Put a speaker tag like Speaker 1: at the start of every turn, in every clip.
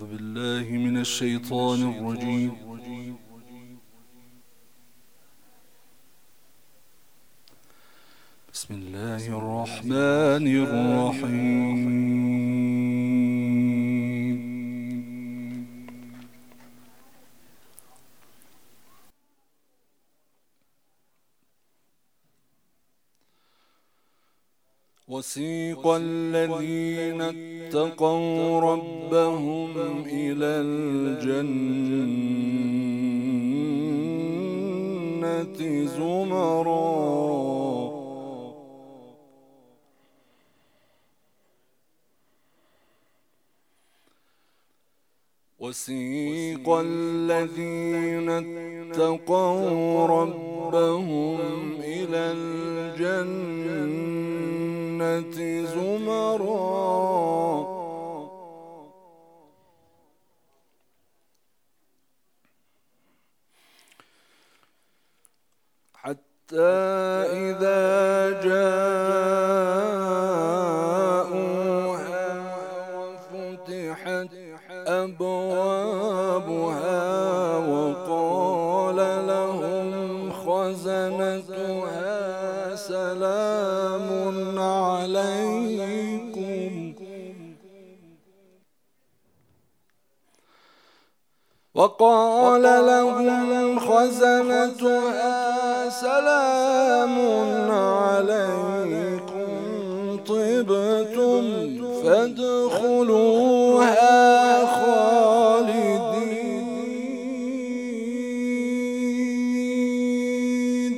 Speaker 1: أعوذ بالله من الشيطان الرجيم. بسم الله الرحمن الرحيم. وسيق الذين اتقوا ربهم إلى الجنة زمرا وسيق الذين اتقوا ربهم إلى الجنة زمرا حتى إذا جاءوها وفتحت أبوابها وقال لهم خزنتها سلام عليكم طبتم فادخلوها خالدين.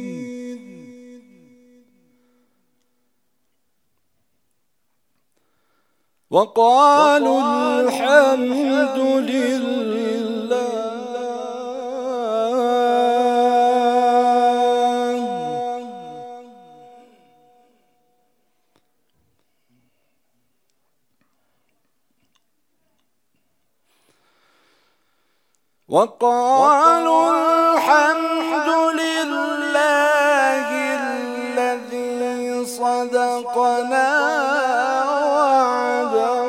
Speaker 1: وقالوا الحمد لله الذي صدقنا وعده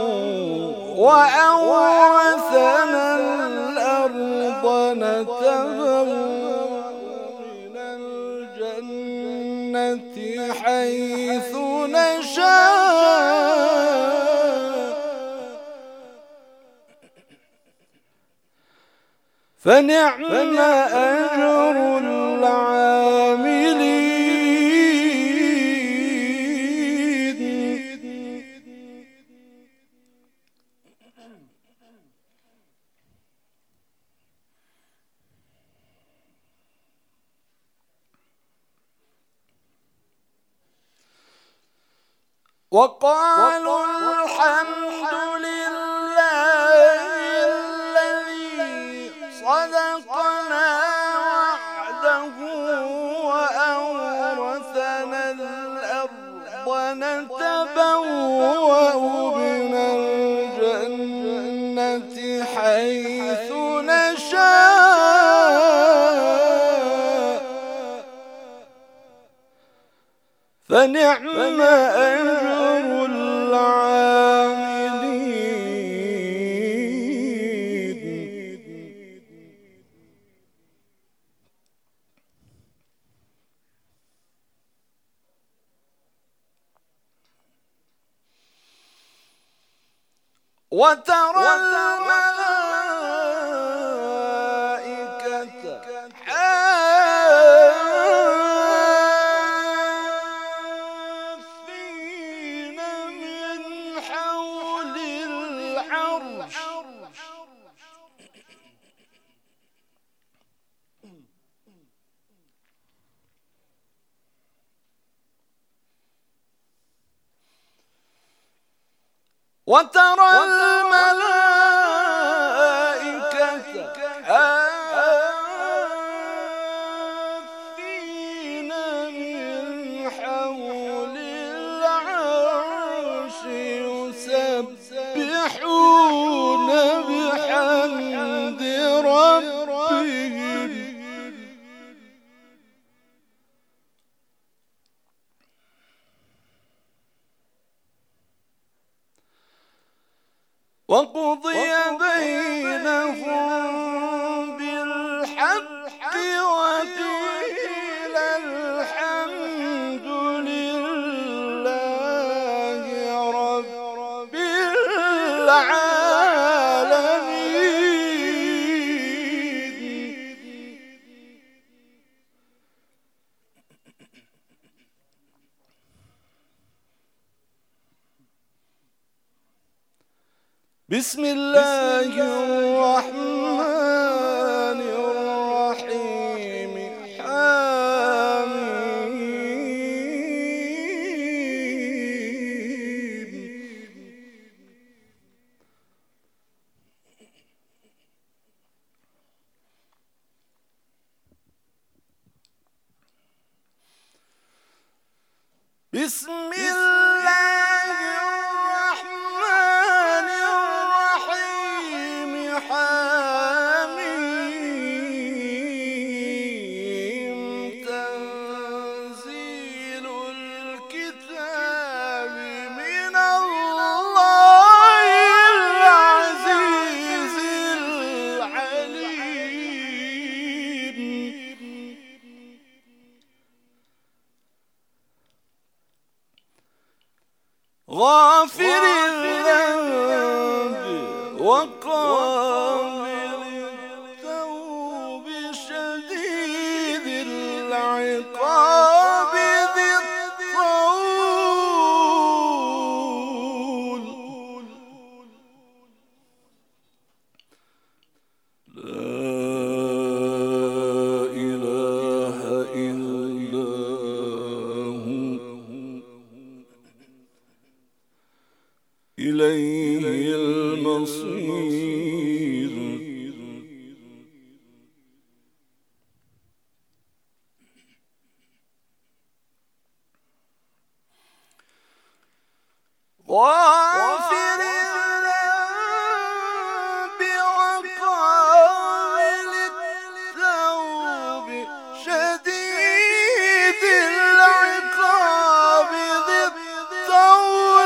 Speaker 1: وأورثنا الأرض نتبوأ من الجنة حيث نشاء فنعم أجر العاملين. وقالوا الحمد لله الذي صدقنا وعده وأورثنا الأرض نتبوأ من الجنة حيث نشاء فنعم أجر العاملين. وترى الملائكة حافين من حول العرش وترى الملائكة حافين من حول العرش يسبحون بحمد ربهم وقضي بسم الله الرحمن الرحيم حميم بسم الله الرحمن الرحيم حميم تنزيل الكتاب من الله العزيز العليم غافر الذنب وقابل التوب شديد العقاب ذي الطول لا إله إلا إليه المصير غافر الذنب وقابل التوب شديد العقاب ذي الطول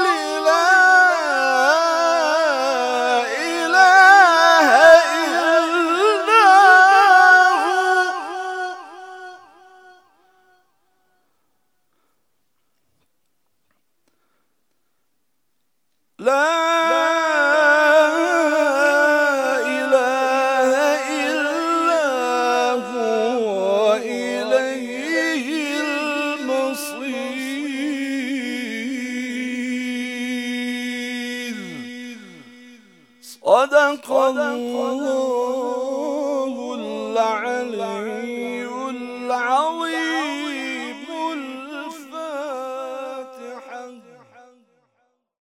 Speaker 1: لا إله إلا هو إليه المصير صدق الله العظيم.